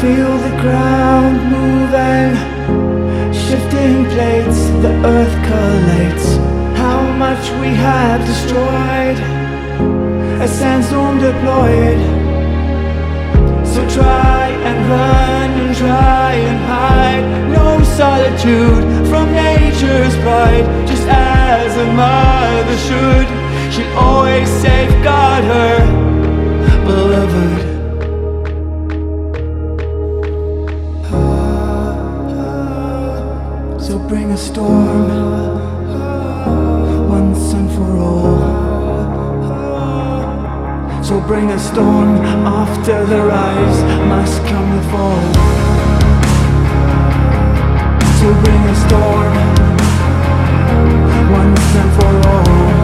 feel the ground moving, shifting plates, the earth collates. How much we have destroyed, a sandstorm deployed. So try and run and try and hide. No solitude from nature's pride. Just as a mother should, she'll always safeguard her beloved. So bring a storm, once and for all. So bring a storm, after the rise must come the fall. So bring a storm, once and for all.